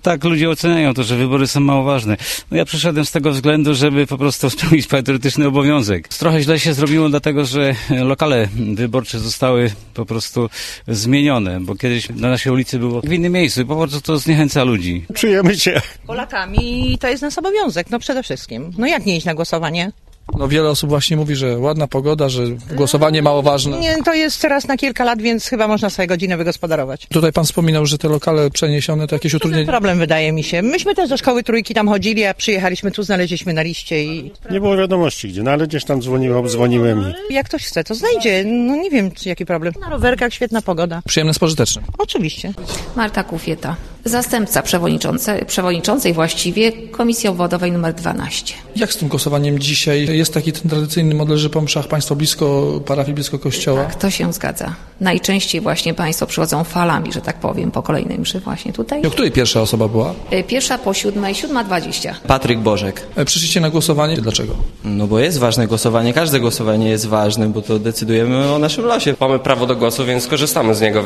Tak, ludzie oceniają to, że wybory są mało ważne. No ja przyszedłem z tego względu, żeby po prostu spełnić patriotyczny obowiązek. Trochę źle się zrobiło, dlatego że lokale wyborcze zostały po prostu zmienione, bo kiedyś na naszej ulicy było w innym miejscu i po prostu to zniechęca ludzi. Czujemy się. Polakami to jest nasz obowiązek, przede wszystkim. Jak nie iść na głosowanie? Wiele osób właśnie mówi, że ładna pogoda, że głosowanie mało ważne. Nie, to jest teraz na kilka lat, więc chyba można swoje godziny wygospodarować. Tutaj pan wspominał, że te lokale przeniesione to jakieś To utrudnienie. problem, wydaje mi się. Myśmy też do szkoły Trójki tam chodzili, a przyjechaliśmy tu, znaleźliśmy na liście i... Nie było wiadomości gdzie, ale gdzieś tam dzwoniłem i... Jak ktoś chce, to znajdzie. Nie wiem, jaki problem. Na rowerkach świetna pogoda. Przyjemne z pożytecznym. Oczywiście. Marta Kufieta, zastępca przewodniczącej właściwie Komisji Obwodowej nr 12. Jak z tym głosowaniem dzisiaj? Jest taki ten tradycyjny model, że po mszach państwo blisko parafii, blisko kościoła? Tak, to się zgadza. Najczęściej właśnie państwo przychodzą falami, że tak powiem, po kolejnej mszy właśnie tutaj. O której pierwsza osoba była? Pierwsza po 7:20. Patryk Bożek. Przyszliście na głosowanie. Dlaczego? No bo jest ważne głosowanie, każde głosowanie jest ważne, bo to decydujemy o naszym losie. Mamy prawo do głosu, więc korzystamy z niego.